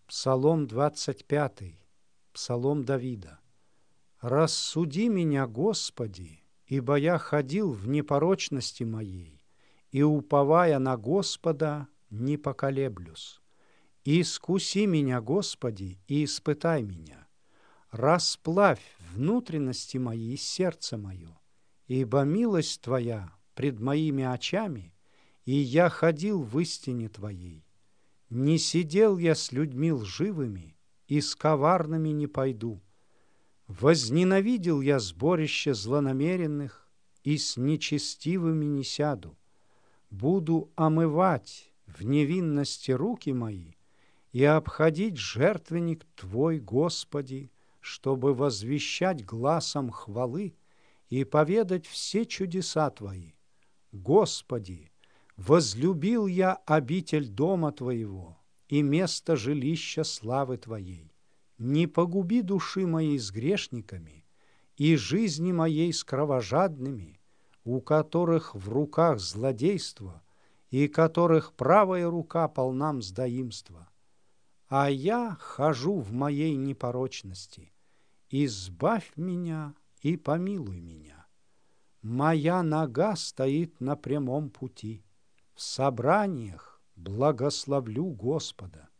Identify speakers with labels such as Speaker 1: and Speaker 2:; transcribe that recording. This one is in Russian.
Speaker 1: Псалом 25, Псалом Давида. «Рассуди меня, Господи, ибо я ходил в непорочности моей, и, уповая на Господа, не поколеблюсь. Искуси меня, Господи, и испытай меня. Расплавь внутренности мои и сердце мое, ибо милость Твоя пред моими очами, и я ходил в истине Твоей. Не сидел я с людьми лживыми, и с коварными не пойду. Возненавидел я сборище злонамеренных, и с нечестивыми не сяду. Буду омывать в невинности руки мои и обходить жертвенник Твой, Господи, чтобы возвещать гласом хвалы и поведать все чудеса Твои. Господи, возлюбил я обитель дома Твоего и место жилища славы Твоей. Не погуби души моей с грешниками и жизни моей с кровожадными, у которых в руках злодейство и которых правая рука полна мздоимства. А я хожу в моей непорочности. Избавь меня и помилуй меня. Моя нога стоит на прямом пути. В собраниях благословлю Господа.